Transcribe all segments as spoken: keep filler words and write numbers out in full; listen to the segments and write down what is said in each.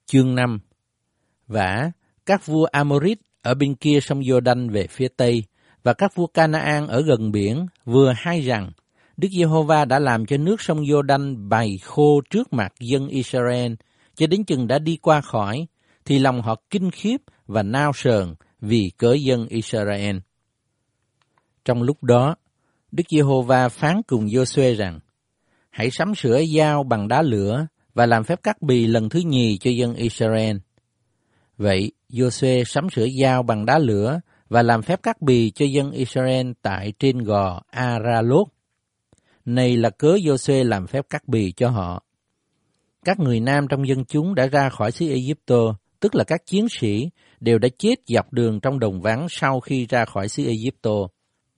Chương năm. Vả, các vua Amorit ở bên kia sông Giô-đanh về phía tây và các vua Ca-na-an ở gần biển vừa hay rằng Đức Giê-hô-va đã làm cho nước sông Giô-đanh bày khô trước mặt dân Israel, cho đến chừng đã đi qua khỏi, thì lòng họ kinh khiếp và nao sờn vì cớ dân Israel. Trong lúc đó, Đức Giê-hô-va phán cùng Giô-suê rằng: hãy sắm sửa dao bằng đá lửa và làm phép cắt bì lần thứ nhì cho dân Israel. Vậy, Giô-suê sắm sửa dao bằng đá lửa và làm phép cắt bì cho dân Israel tại trên gò A-ra-lốt. Này là cớ Giô-suê làm phép cắt bì cho họ. Các người nam trong dân chúng đã ra khỏi xứ Ê-díp-tô, tức là các chiến sĩ, đều đã chết dọc đường trong đồng vắng sau khi ra khỏi xứ Ê-díp-tô.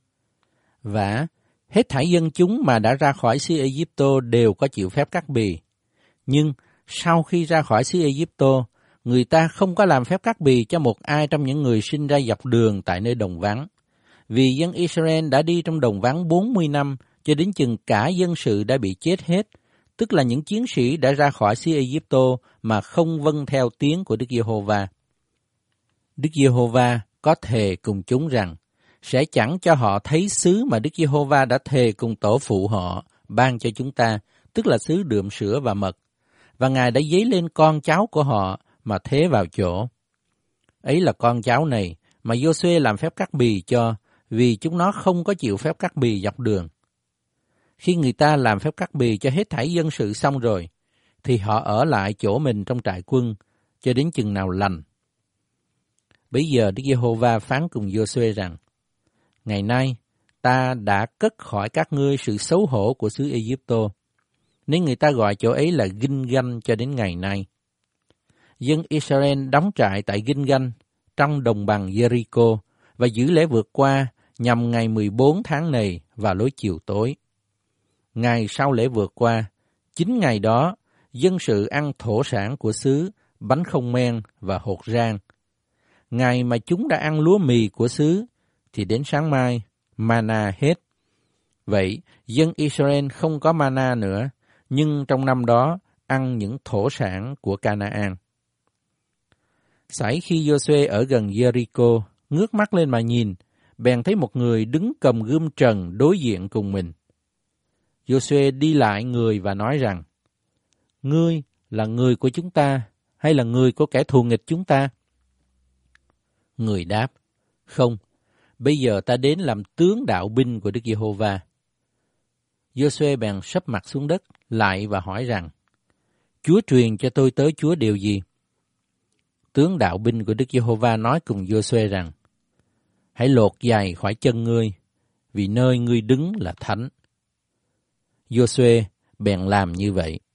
Vả, hết thảy dân chúng mà đã ra khỏi xứ Ê-díp-tô đều có chịu phép cắt bì. Nhưng sau khi ra khỏi xứ Ê-díp-tô, người ta không có làm phép cắt bì cho một ai trong những người sinh ra dọc đường tại nơi đồng vắng. Vì dân Israel đã đi trong đồng vắng bốn mươi năm, cho đến chừng cả dân sự đã bị chết hết, tức là những chiến sĩ đã ra khỏi xứ Ê-díp-tô mà không vâng theo tiếng của Đức Giê-hô-va. Đức Giê-hô-va có thề cùng chúng rằng sẽ chẳng cho họ thấy xứ mà Đức Giê-hô-va đã thề cùng tổ phụ họ ban cho chúng ta, tức là xứ đượm sữa và mật, và Ngài đã dấy lên con cháu của họ mà thế vào chỗ. Ấy là con cháu này mà Giô-suê làm phép cắt bì cho, vì chúng nó không có chịu phép cắt bì dọc đường. Khi người ta làm phép cắt bì cho hết thảy dân sự xong rồi, thì họ ở lại chỗ mình trong trại quân, cho đến chừng nào lành. Bây giờ Đức Giê-hô-va phán cùng Giô-suê rằng: ngày nay ta đã cất khỏi các ngươi sự xấu hổ của xứ Ê-díp-tô, nên người ta gọi chỗ ấy là Ginh-ganh cho đến ngày nay. Dân Israel đóng trại tại Ginh-ganh trong đồng bằng Jericho và giữ lễ vượt qua nhằm ngày mười bốn tháng này vào lối chiều tối. Ngày sau lễ vượt qua, chính ngày đó, dân sự ăn thổ sản của xứ, bánh không men và hột rang. Ngày mà chúng đã ăn lúa mì của xứ, thì đến sáng mai, mana hết. Vậy, dân Israel không có mana nữa, nhưng trong năm đó ăn những thổ sản của Ca-na-an. Sảy khi Giô-suê ở gần Jericho, ngước mắt lên mà nhìn, bèn thấy một người đứng cầm gươm trần đối diện cùng mình. Giô-suê đi lại người và nói rằng: ngươi là người của chúng ta, hay là người của kẻ thù nghịch chúng ta? Người đáp: không, bây giờ ta đến làm tướng đạo binh của Đức Giê-hô-va. Giô-suê bèn sấp mặt xuống đất lại và hỏi rằng: Chúa truyền cho tôi tới Chúa điều gì? Tướng đạo binh của Đức Giê-hô-va nói cùng Giô-suê rằng: hãy lột giày khỏi chân ngươi, vì nơi ngươi đứng là thánh. Giô-suê bèn làm như vậy.